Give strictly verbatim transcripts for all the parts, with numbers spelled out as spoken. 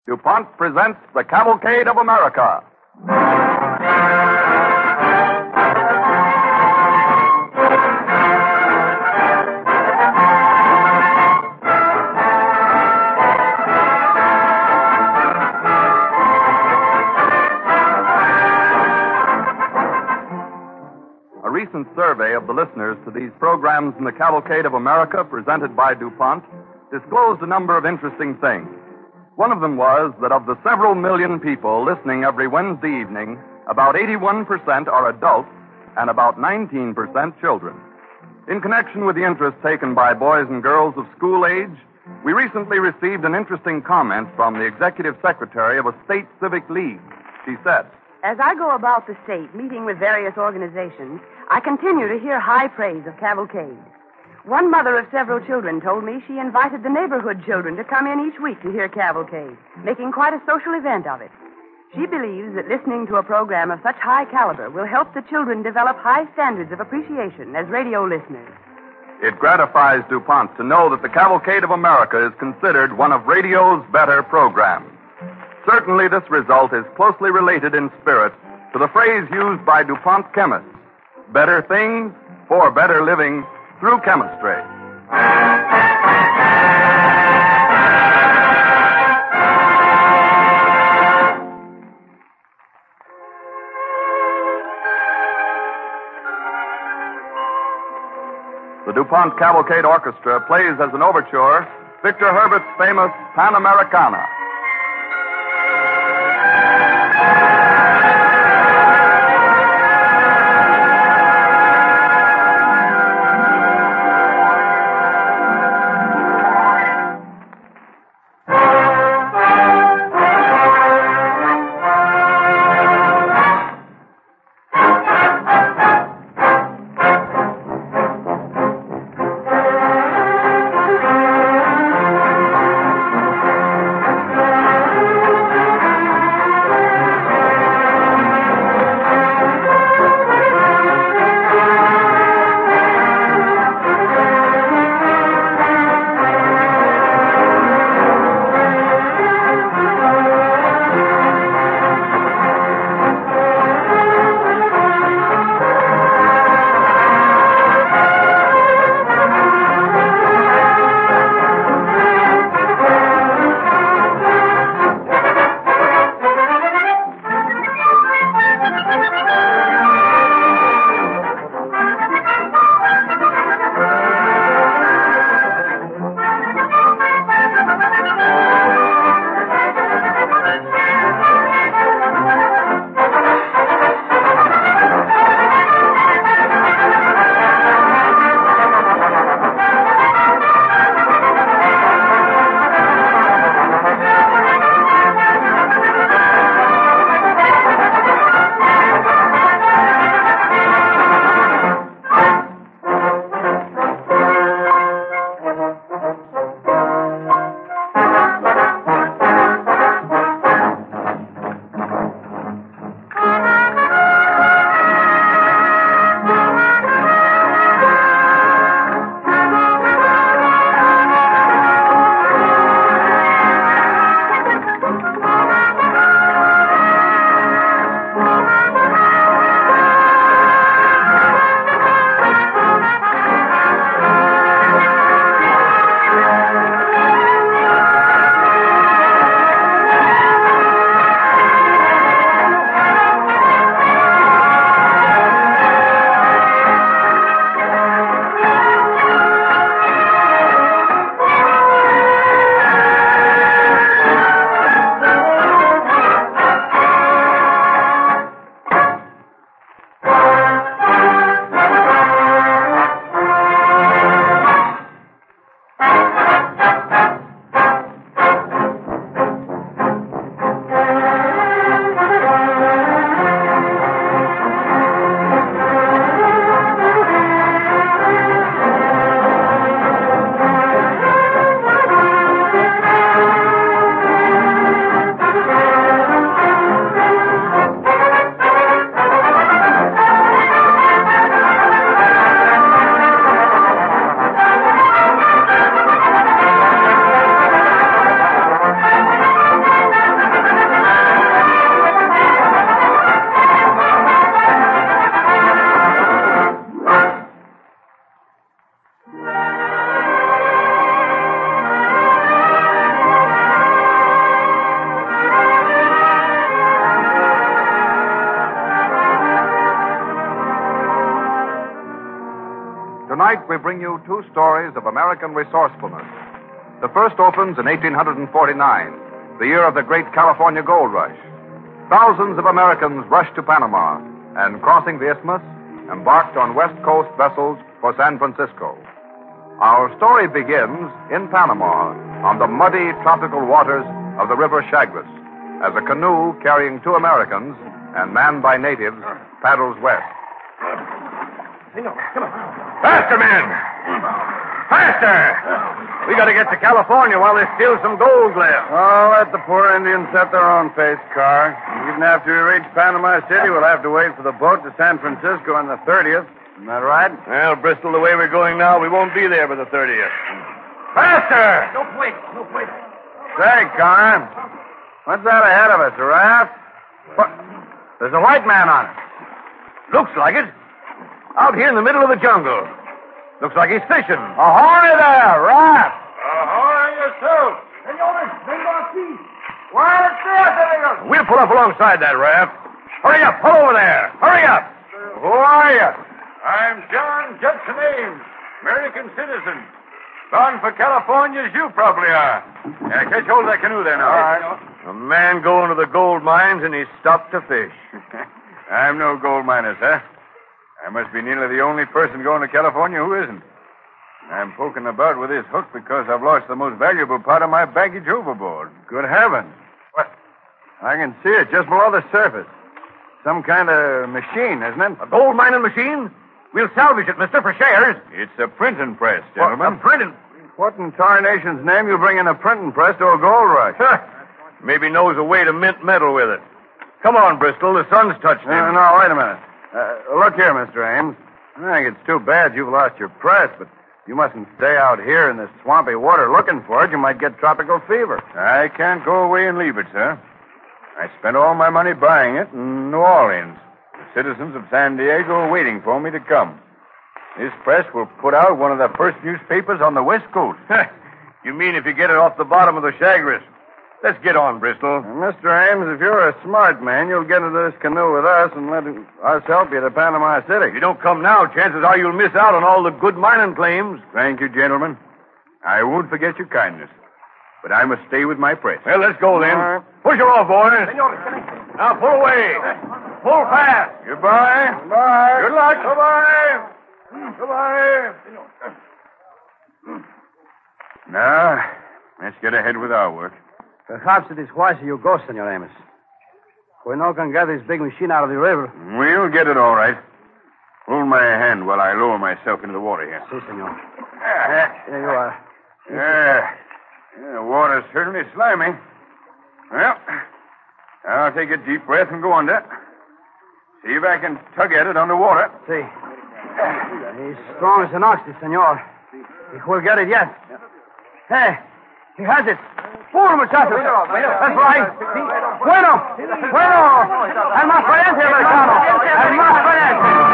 DuPont presents the Cavalcade of America. A recent survey of the listeners to these programs in the Cavalcade of America presented by DuPont disclosed a number of interesting things. One of them was that of the several million people listening every Wednesday evening, about eighty-one percent are adults and about nineteen percent children. In connection with the interest taken by boys and girls of school age, we recently received an interesting comment from the executive secretary of a state civic league. She said, "As I go about the state meeting with various organizations, I continue to hear high praise of Cavalcade. One mother of several children told me she invited the neighborhood children to come in each week to hear Cavalcade, making quite a social event of it. She believes that listening to a program of such high caliber will help the children develop high standards of appreciation as radio listeners." It gratifies DuPont to know that the Cavalcade of America is considered one of radio's better programs. Certainly this result is closely related in spirit to the phrase used by DuPont chemists, better things for better living through chemistry. The DuPont Cavalcade Orchestra plays as an overture Victor Herbert's famous Panamericana. Tonight we bring you two stories of American resourcefulness. The first opens in eighteen forty-nine, the year of the great California gold rush. Thousands of Americans rushed to Panama and, crossing the isthmus, embarked on West Coast vessels for San Francisco. Our story begins in Panama on the muddy tropical waters of the River Chagres as a canoe carrying two Americans and manned by natives paddles west. Faster, men! Faster! We gotta get to California while there's still some gold left. Oh, let the poor Indians set their own pace, Carr. Even after we reach Panama City, we'll have to wait for the boat to San Francisco on the thirtieth. Isn't that right? Well, Bristol, the way we're going now, we won't be there by the thirtieth. Faster! No wait, no wait. Say, Carr, what's that ahead of us, a raft? What? There's a white man on it. Looks like it. Out here in the middle of the jungle. Looks like he's fishing. Ahoy there, raft! Ahoy yourself! Senores, vengo aquí. Where's this, amigos? We'll pull up alongside that raft. Hurry up, pull over there. Hurry up. Who are you? I'm John Judson Ames, American citizen. Bound for California as you probably are. Yeah, catch hold of that canoe there now. All right. A man going to the gold mines and he stopped to fish. I'm no gold miner, sir. I must be nearly the only person going to California who isn't. I'm poking about with this hook because I've lost the most valuable part of my baggage overboard. Good heavens. What? I can see it just below the surface. Some kind of machine, isn't it? A gold mining machine? We'll salvage it, mister, for shares. It's a printing press, gentlemen. What, a printing? What in tarnation's name you bring in a printing press to a gold rush? Maybe knows a way to mint metal with it. Come on, Bristol. The sun's touched him. No, no, wait a minute. Uh, look here, Mister Ames. I think it's too bad you've lost your press, but you mustn't stay out here in this swampy water looking for it. You might get tropical fever. I can't go away and leave it, sir. I spent all my money buying it in New Orleans. The citizens of San Diego are waiting for me to come. This press will put out one of the first newspapers on the West Coast. You mean if you get it off the bottom of the Chagres? Let's get on, Bristol. Now, Mister Ames, if you're a smart man, you'll get into this canoe with us and let us help you to Panama City. If you don't come now, chances are you'll miss out on all the good mining claims. Thank you, gentlemen. I won't forget your kindness. But I must stay with my press. Well, let's go then. All right. Push her off, boys. Now pull away. Pull fast. Goodbye. Goodbye. Good luck. Goodbye. Goodbye. Now, let's get ahead with our work. Perhaps it is wiser you go, Senor Amos. We no can get this big machine out of the river. We'll get it all right. Hold my hand while I lower myself into the water here. Si, senor. Yeah. There you are. Yeah. Yeah, the water's certainly slimy. Well, I'll take a deep breath and go under. See if I can tug at it underwater. See. He's strong as an ox, this senor. He will get it yet. Hey, he has it. Pull, muchachos. That's right. Bueno. Bueno. El más valiente, americano. El más valiente.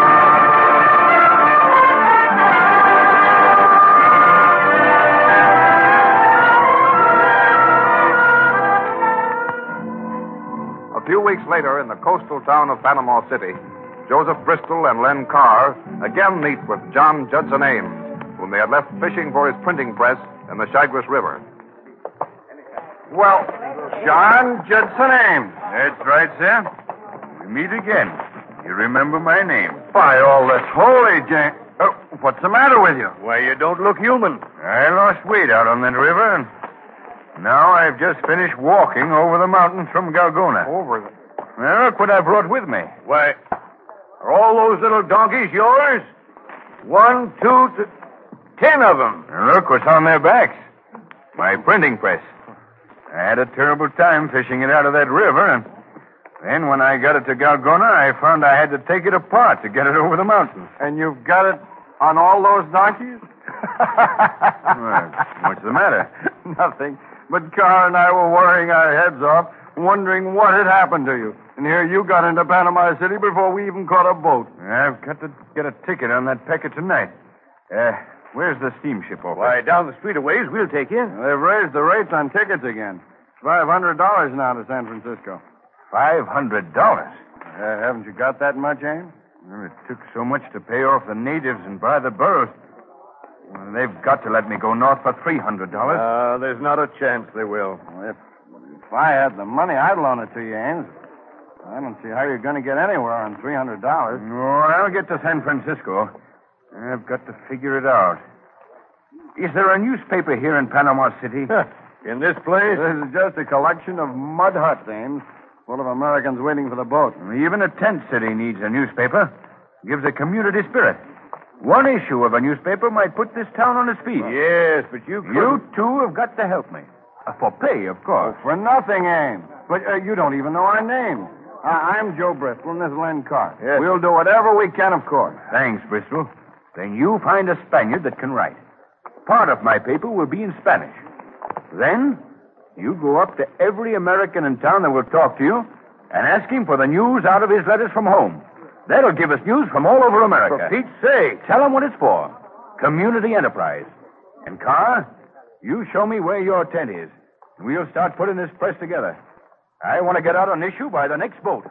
A few weeks later, in the coastal town of Panama City, Joseph Bristol and Len Carr again meet with John Judson Ames, whom they had left fishing for his printing press in the Chagres River. Well, John Judson Ames. That's right, sir. We meet again. You remember my name. By all that's holy, Jane. Oh, what's the matter with you? Why, you don't look human. I lost weight out on that river, and now I've just finished walking over the mountains from Galgona. Over the... Well, look what I brought with me. Why, are all those little donkeys yours? One, two, th- ten of them. And look what's on their backs. My printing press. I had a terrible time fishing it out of that river, and then when I got it to Galgona, I found I had to take it apart to get it over the mountains. And you've got it on all those donkeys? Well, what's the matter? Nothing. But Carr and I were worrying our heads off, wondering what had happened to you. And here you got into Panama City before we even caught a boat. I've got to get a ticket on that packet tonight. Uh, where's the steamship office? Why, down the street a ways, we'll take you. They've raised the rates on tickets again. It's five hundred dollars now to San Francisco. Five hundred dollars. Uh, haven't you got that much, Ames? Well, it took so much to pay off the natives and buy the burros. Well, they've got to let me go north for three hundred dollars. Uh, there's not a chance they will. If, if I had the money, I'd loan it to you, Ames. I don't see how you're going to get anywhere on three hundred dollars. No, I'll get to San Francisco. I've got to figure it out. Is there a newspaper here in Panama City? In this place? This is just a collection of mud huts, Ames, full of Americans waiting for the boat. Even a tent city needs a newspaper. Gives a community spirit. One issue of a newspaper might put this town on its feet. Yes, but you couldn't. You two have got to help me. Uh, for pay, of course. Oh, for nothing, Ames. But uh, you don't even know our names. Uh, I'm Joe Bristol, and this is Len Carr. Yes. We'll do whatever we can, of course. Thanks, Bristol. Then you find a Spaniard that can write. Part of my paper will be in Spanish. Then you go up to every American in town that will talk to you and ask him for the news out of his letters from home. That'll give us news from all over America. For Pete's sake. Tell him what it's for. Community enterprise. And, Carr, you show me where your tent is. We'll start putting this press together. I want to get out an issue by the next boat.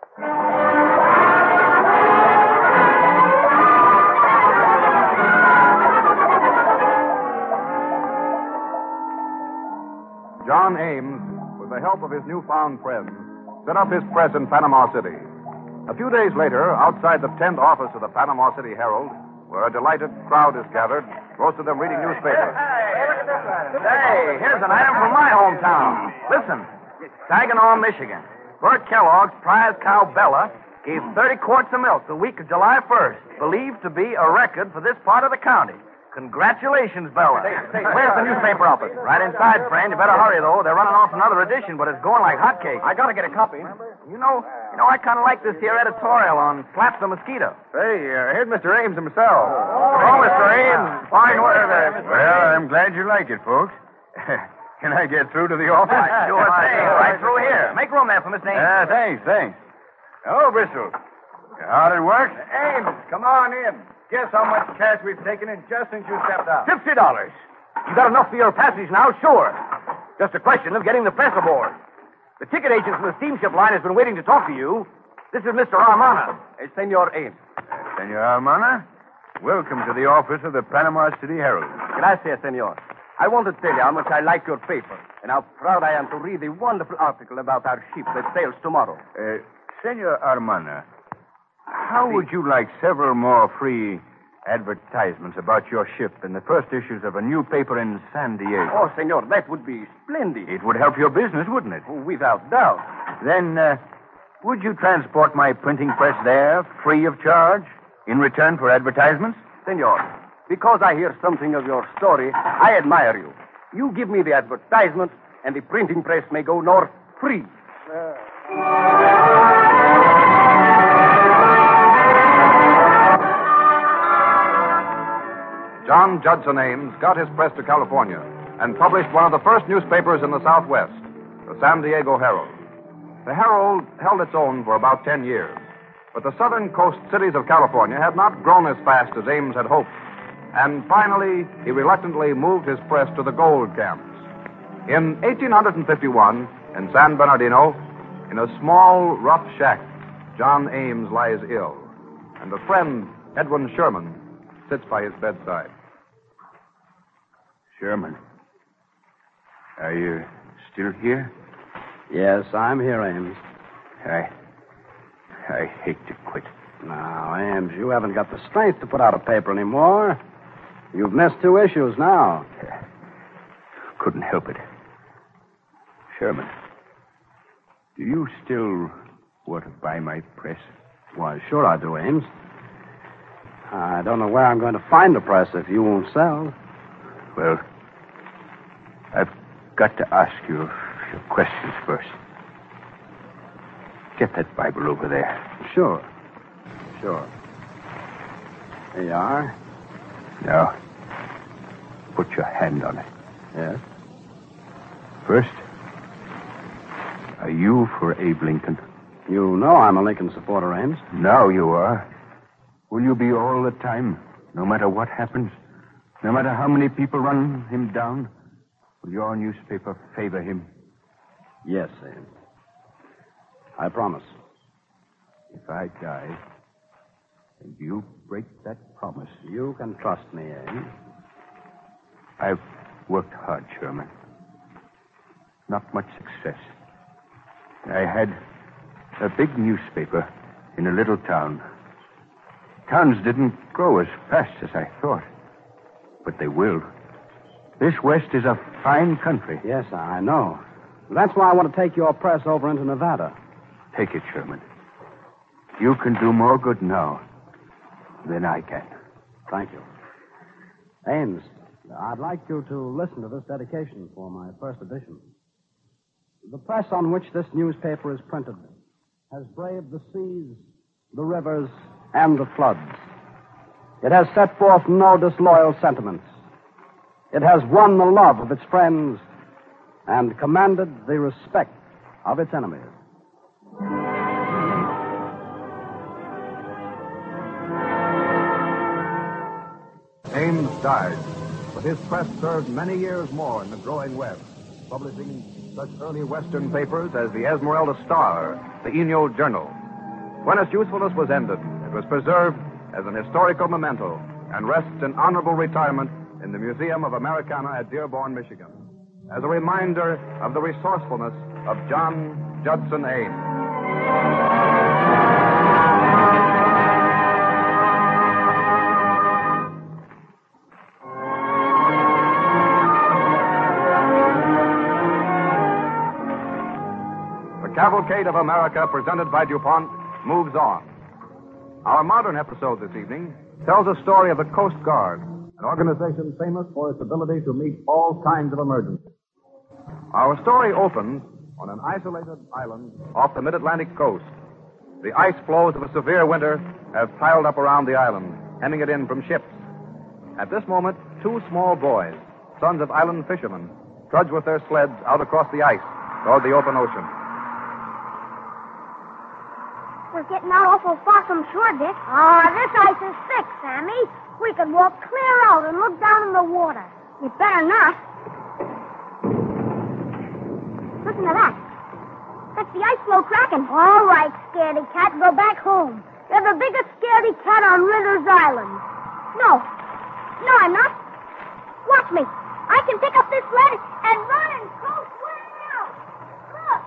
John Ames, with the help of his newfound friends, set up his press in Panama City. A few days later, outside the tent office of the Panama City Herald, where a delighted crowd is gathered, most of them reading newspapers. Hey, here's an item from my hometown. Listen. Saginaw, Michigan. Bert Kellogg's prize cow Bella gave thirty quarts of milk the week of July first, believed to be a record for this part of the county. Congratulations, Bella. Where's the newspaper office? Right inside, friend. You better hurry, though. They're running off another edition, but it's going like hotcakes. I gotta get a copy. You know, you know, I kind of like this here editorial on Flaps the Mosquito. Hey, uh, here's Mister Ames himself. Oh, Mister Ames. Fine work there. Well, I'm glad you like it, folks. Can I get through to the office? Sure thing. Right through here. Make room there for Miss Ames. Ah, thanks, thanks. Hello, Bristol. How'd it work? Ames, come on in. Guess how much cash we've taken in just since you stepped out. Fifty dollars. You got enough for your passage now, sure. Just a question of getting the press aboard. The ticket agent from the steamship line has been waiting to talk to you. This is Mister Armana. Hey, Senor Ames. Uh, Senor Armana, welcome to the office of the Panama City Herald. Gracias, senor. I want to tell you how much I like your paper and how proud I am to read the wonderful article about our ship that sails tomorrow. Uh, Senor Armana, how would you like several more free advertisements about your ship in the first issues of a new paper in San Diego? Oh, senor, that would be splendid. It would help your business, wouldn't it? Oh, without doubt. Then, uh, would you transport my printing press there, free of charge, in return for advertisements? Senor, because I hear something of your story, I admire you. You give me the advertisement, and the printing press may go north free. John Judson Ames got his press to California and published one of the first newspapers in the Southwest, the San Diego Herald. The Herald held its own for about ten years, but the southern coast cities of California had not grown as fast as Ames had hoped, and finally he reluctantly moved his press to the gold camps. In eighteen fifty-one, in San Bernardino, in a small, rough shack, John Ames lies ill, and a friend, Edwin Sherman, sits by his bedside. Sherman, are you still here? Yes, I'm here, Ames. I... I hate to quit. Now, Ames, you haven't got the strength to put out a paper anymore. You've missed two issues now. Couldn't help it. Sherman, do you still want to buy my press? Why, sure I do, Ames. I don't know where I'm going to find the press if you won't sell. Well, I've got to ask you a few questions first. Get that Bible over there. Sure. Sure. Here you are. Now, put your hand on it. Yes? First, are you for Abe Lincoln? You know I'm a Lincoln supporter, Ames. Now you are. Will you be all the time, no matter what happens? No matter how many people run him down? Will your newspaper favor him? Yes, Ames. I promise. If I die, and you break that promise... You can trust me, Ames. I've worked hard, Sherman. Not much success. I had a big newspaper in a little town. Towns didn't grow as fast as I thought, but they will. This West is a fine country. Yes, I know. That's why I want to take your press over into Nevada. Take it, Sherman. You can do more good now than I can. Thank you. Ames, I'd like you to listen to this dedication for my first edition. The press on which this newspaper is printed has braved the seas, the rivers, and the floods. It has set forth no disloyal sentiments. It has won the love of its friends and commanded the respect of its enemies. Ames died, but his press served many years more in the growing West, publishing such early Western papers as the Esmeralda Star, the Inyo Journal. When its usefulness was ended, it was preserved as an historical memento and rests in honorable retirement in the Museum of Americana at Dearborn, Michigan, as a reminder of the resourcefulness of John Judson Ames. The Cavalcade of America, presented by DuPont, moves on. Our modern episode this evening tells a story of the Coast Guard, an organization famous for its ability to meet all kinds of emergencies. Our story opens on an isolated island off the mid-Atlantic coast. The ice floes of a severe winter have piled up around the island, hemming it in from ships. At this moment, two small boys, sons of island fishermen, trudge with their sleds out across the ice toward the open ocean. We're getting out awful far from shore, Dick. Oh, this ice is thick, Sammy. We could walk clear out and look down in the water. You better not. Listen to that. That's the ice floe cracking. All right, scaredy cat, go back home. You're the biggest scaredy cat on Ritter's Island. No. No, I'm not. Watch me. I can pick up this sled and run and coast way out. Look.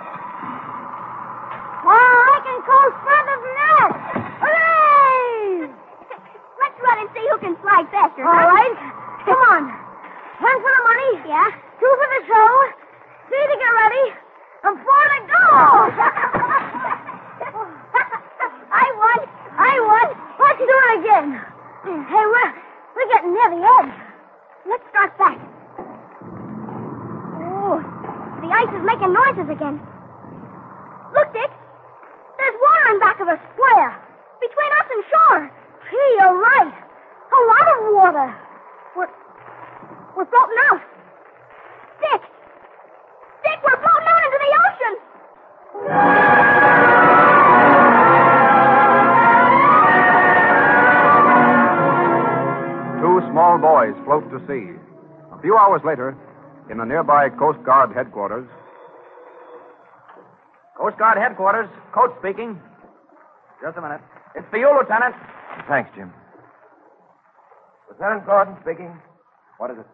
Oh, I can coast further than that. Hooray! Let's run and see who can slide faster. All huh? right. Come on. One for the money. Yeah. Two for the show. Three to get ready. And four to go. I won. I won. Let's do it again. Hey, we're, we're getting near the edge. Let's start back. Oh, the ice is making noises again. Look, Dick. There's water in back of a square. Between us and shore. Gee, you're right. A lot of water. We're, we're floating out. Dick. Dick, we're floating out into the ocean. Two small boys float to sea. A few hours later, in the nearby Coast Guard headquarters. Coast Guard headquarters. Coach speaking. Just a minute. It's for you, Lieutenant. Thanks, Jim. Lieutenant Gordon speaking. What is it?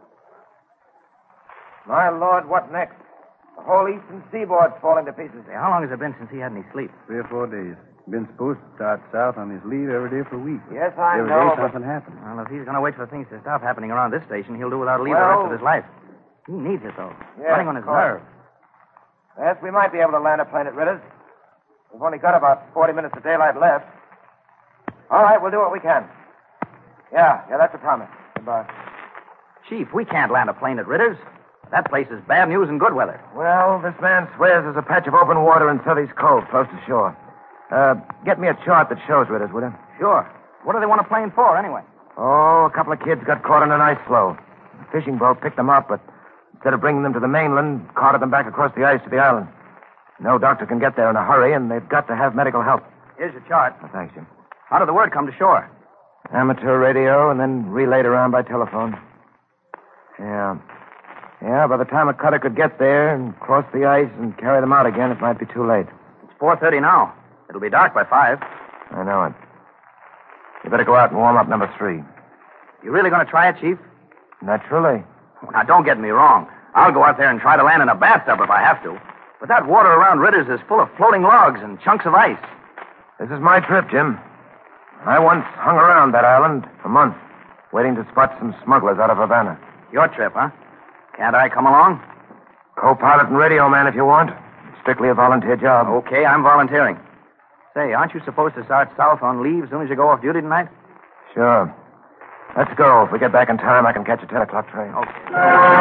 My Lord, what next? The whole eastern seaboard's falling to pieces. Hey, how long has it been since he had any sleep? Three or four days. Been supposed to start south on his leave every day for a week. Yes, I every know. Every day something happens. Well, if he's going to wait for things to stop happening around this station, he'll do without leave Well, the rest of his life. He needs it, though. Yes, Running on his of course. nerves. Yes, we might be able to land a plane at Ritter's. We've only got about forty minutes of daylight left. All right, we'll do what we can. Yeah, yeah, that's a promise. Goodbye. Chief, we can't land a plane at Ritter's. That place is bad news in good weather. Well, this man swears there's a patch of open water in Southey's Cove, close to shore. Uh, get me a chart that shows Ritter's, will you? Sure. What do they want a plane for, anyway? Oh, a couple of kids got caught in an ice floe. The fishing boat picked them up, but instead of bringing them to the mainland, carted them back across the ice to the island. No doctor can get there in a hurry, and they've got to have medical help. Here's your chart. Oh, thanks, Jim. How did the word come to shore? Amateur radio, and then relayed around by telephone. Yeah. Yeah, by the time a cutter could get there and cross the ice and carry them out again, it might be too late. It's four thirty now. It'll be dark by five. I know it. You better go out and warm up number three. You really going to try it, Chief? Naturally. Now, don't get me wrong. I'll go out there and try to land in a bathtub if I have to. But that water around Ritter's is full of floating logs and chunks of ice. This is my trip, Jim. I once hung around that island a month, waiting to spot some smugglers out of Havana. Your trip, huh? Can't I come along? Co-pilot and radio man if you want. Strictly a volunteer job. Okay, I'm volunteering. Say, aren't you supposed to start south on leave as soon as you go off duty tonight? Sure. Let's go. If we get back in time, I can catch a ten o'clock train. Okay.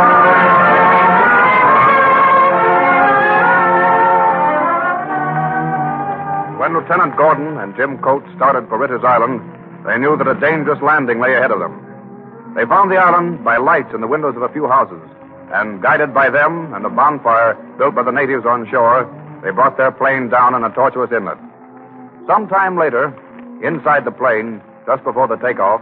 When Lieutenant Gordon and Jim Coates started for Ritter's Island, they knew that a dangerous landing lay ahead of them. They found the island by lights in the windows of a few houses, and guided by them and a bonfire built by the natives on shore, they brought their plane down in a tortuous inlet. Some time later, inside the plane, just before the takeoff,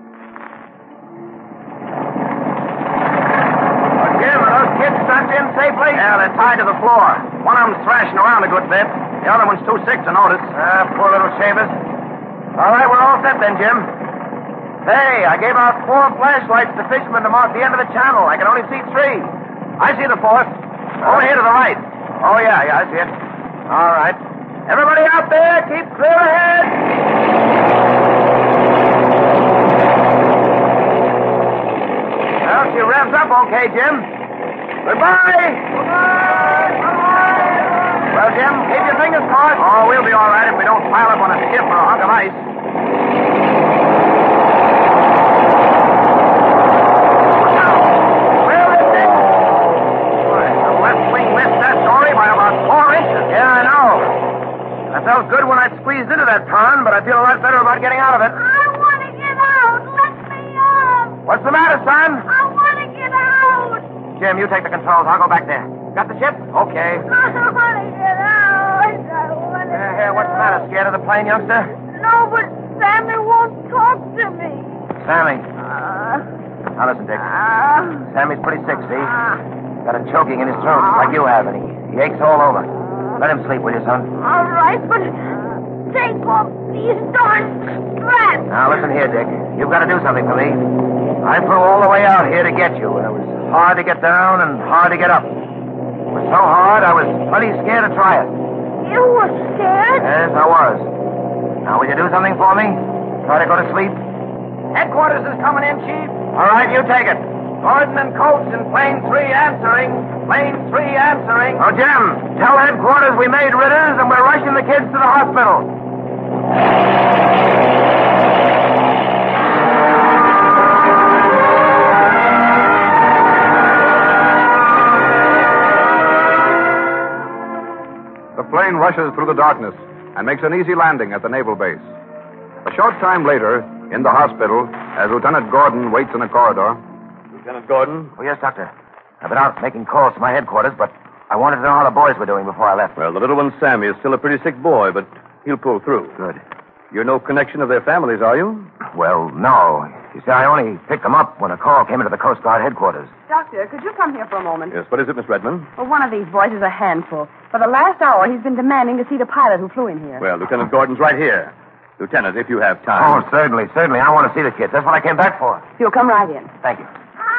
Jim, are those kids strapped in safely? Yeah, they're tied to the floor. One of them's thrashing around a good bit. The other one's too sick to notice. Ah, poor little shavers. All right, we're all set then, Jim. Hey, I gave out four flashlights to fishermen to mark the end of the channel. I can only see three. I see the fourth. Over here to the right. Oh, yeah, yeah, I see it. All right. Everybody out there, keep clear ahead. Well, she revs up okay, Jim. Goodbye. Goodbye. Goodbye. Well, Jim, keep your fingers crossed. Oh, we'll be all right if we don't pile up on a skip or a hunk of ice. Well, that's it. Boy, the left wing missed that dory by about four inches. Yeah, I know. I felt good when I squeezed into that pond, but I feel a lot better about getting out of it. I want to get out. Let me out. What's the matter, son? I want to get out. Jim, you take the controls. I'll go back there. Got the ship? Okay. I want to get out. I want to Uh, here, what's the matter? Scared of the plane, youngster? No, but Sammy won't talk to me. Sammy. Uh, Now listen, Dick. uh, Sammy's pretty sick, see? uh, Got a choking in his throat, like you have, and he, he aches all over. Let him sleep, will you, son? all right, but take off these darn straps. Now listen here, Dick. You've got to do something for me. I flew all the way out here to get you, and it was hard to get down and hard to get up. It was so hard, I was plenty scared to try it. You were scared? Yes, I was. Now, will you do something for me? Try to go to sleep? Headquarters is coming in, Chief. All right, you take it. Gordon and Coates in plane three answering. Plane three answering. Oh, Jim, tell headquarters we made Ritter's and we're rushing the kids to the hospital. the plane rushes through the darkness and makes an easy landing at the naval base. A short time later, in the hospital, as Lieutenant Gordon waits in a corridor. Lieutenant Gordon? Oh, yes, Doctor. I've been out making calls to my headquarters, but I wanted to know how the boys were doing before I left. Well, the little one, Sammy, is still a pretty sick boy, but he'll pull through. Good. You're no connection of their families, are you? Well, no. You see, I only picked them up when a call came into the Coast Guard headquarters. Doctor, could you come here for a moment? Yes, what is it, Miss Redmond? Well, one of these boys is a handful. For the last hour, he's been demanding to see the pilot who flew in here. Well, Lieutenant Gordon's right here. Lieutenant, if you have time. Oh, certainly, certainly. I want to see the kids. That's what I came back for. He'll come right in. Thank you.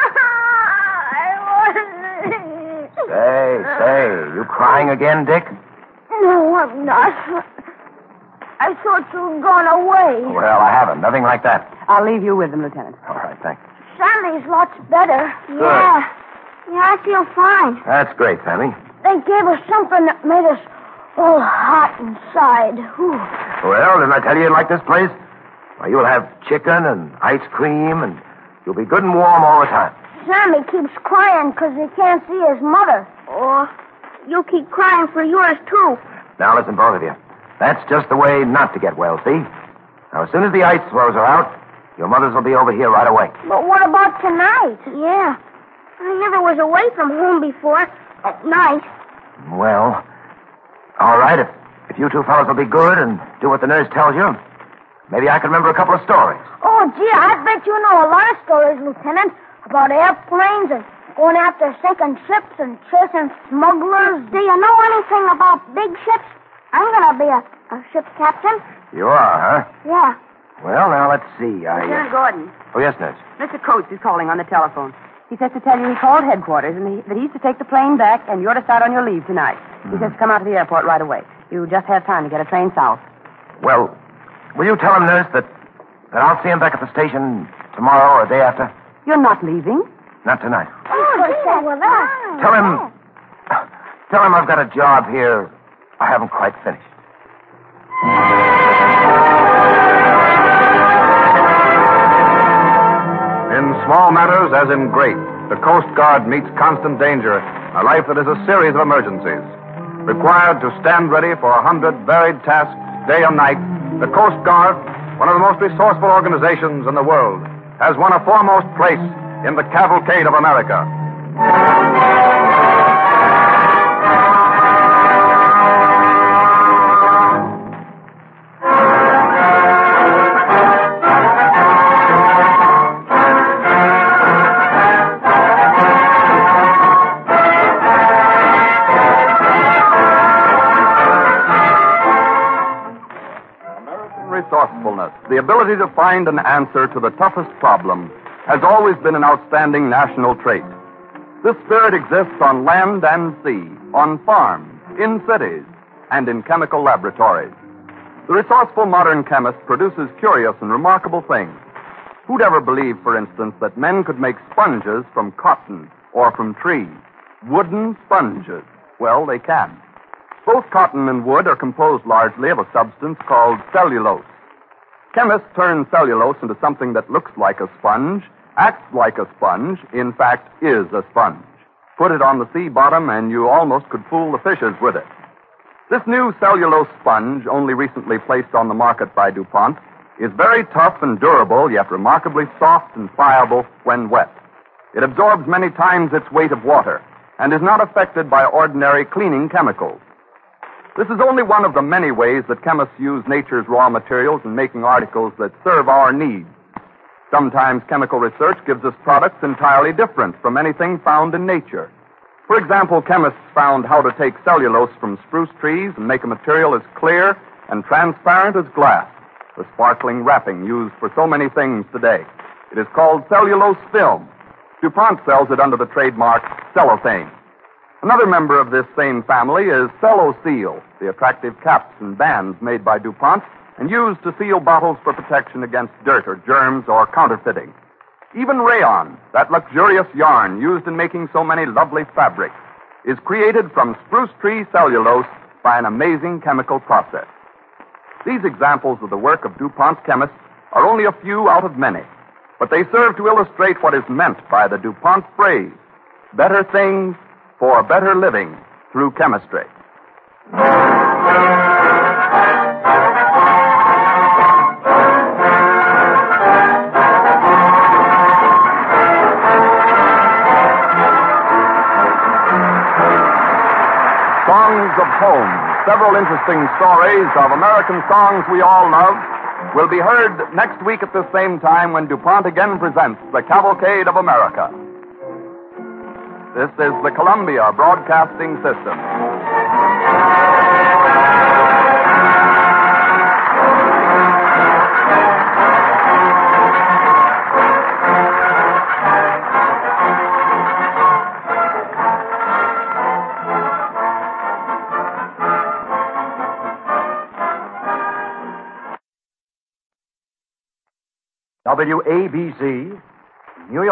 I want to... Say, say, you crying again, Dick? No, I'm not. I thought you'd gone away. Well, I haven't. Nothing like that. I'll leave you with them, Lieutenant. All right, thanks. Sammy's lots better. Yeah. Yeah, I feel fine. That's great, Sammy. They gave us something that made us all hot inside. Whew. Well, didn't I tell you you'd like this place? Well, you'll have chicken and ice cream, and you'll be good and warm all the time. Sammy keeps crying because he can't see his mother. Oh, you keep crying for yours, too. Now, listen, both of you. That's just the way not to get well, see? Now, as soon as the ice throws are out, your mothers will be over here right away. But what about tonight? Yeah. I never was away from home before. At night. Well, all right, if, if you two fellows will be good and do what the nurse tells you, maybe I can remember a couple of stories. Oh, gee, I bet you know a lot of stories, Lieutenant, about airplanes and going after sinking ships and chasing smugglers. Do you know anything about big ships? I'm going to be a, a ship's captain. You are, huh? Yeah. Well, now, let's see. I. Lieutenant Uh... Gordon, Oh, yes, nurse. Mister Coates is calling on the telephone. He says to tell you he called headquarters and he, that he's to take the plane back and you're to start on your leave tonight. He says to come out to the airport right away. You just have time to get a train south. Well, will you tell him, nurse, that, that I'll see him back at the station tomorrow or the day after? You're not leaving? Not tonight. Oh, gee, well, that's... Tell him. Tell him I've got a job here I haven't quite finished. In small matters as in great, the Coast Guard meets constant danger, a life that is a series of emergencies. Required to stand ready for a hundred varied tasks, day and night, the Coast Guard, one of the most resourceful organizations in the world, has won a foremost place in the cavalcade of America. Resourcefulness, the ability to find an answer to the toughest problem, has always been an outstanding national trait. This spirit exists on land and sea, on farms, in cities, and in chemical laboratories. The resourceful modern chemist produces curious and remarkable things. Who'd ever believe, for instance, that men could make sponges from cotton or from trees? Wooden sponges. Well, they can. Both cotton and wood are composed largely of a substance called cellulose. Chemists turn cellulose into something that looks like a sponge, acts like a sponge, in fact is a sponge. Put it on the sea bottom and you almost could fool the fishes with it. This new cellulose sponge, only recently placed on the market by DuPont, is very tough and durable, yet remarkably soft and pliable when wet. It absorbs many times its weight of water and is not affected by ordinary cleaning chemicals. This is only one of the many ways that chemists use nature's raw materials in making articles that serve our needs. Sometimes chemical research gives us products entirely different from anything found in nature. For example, chemists found how to take cellulose from spruce trees and make a material as clear and transparent as glass, the sparkling wrapping used for so many things today. It is called cellulose film. DuPont sells it under the trademark cellophane. Another member of this same family is Celloseal, the attractive caps and bands made by DuPont and used to seal bottles for protection against dirt or germs or counterfeiting. Even rayon, that luxurious yarn used in making so many lovely fabrics, is created from spruce tree cellulose by an amazing chemical process. These examples of the work of DuPont chemists are only a few out of many, but they serve to illustrate what is meant by the DuPont phrase, better things for better living through chemistry. Songs of Home, several interesting stories of American songs we all love, will be heard next week at the same time when DuPont again presents the Cavalcade of America. This is the Columbia Broadcasting System. W A B C, New York.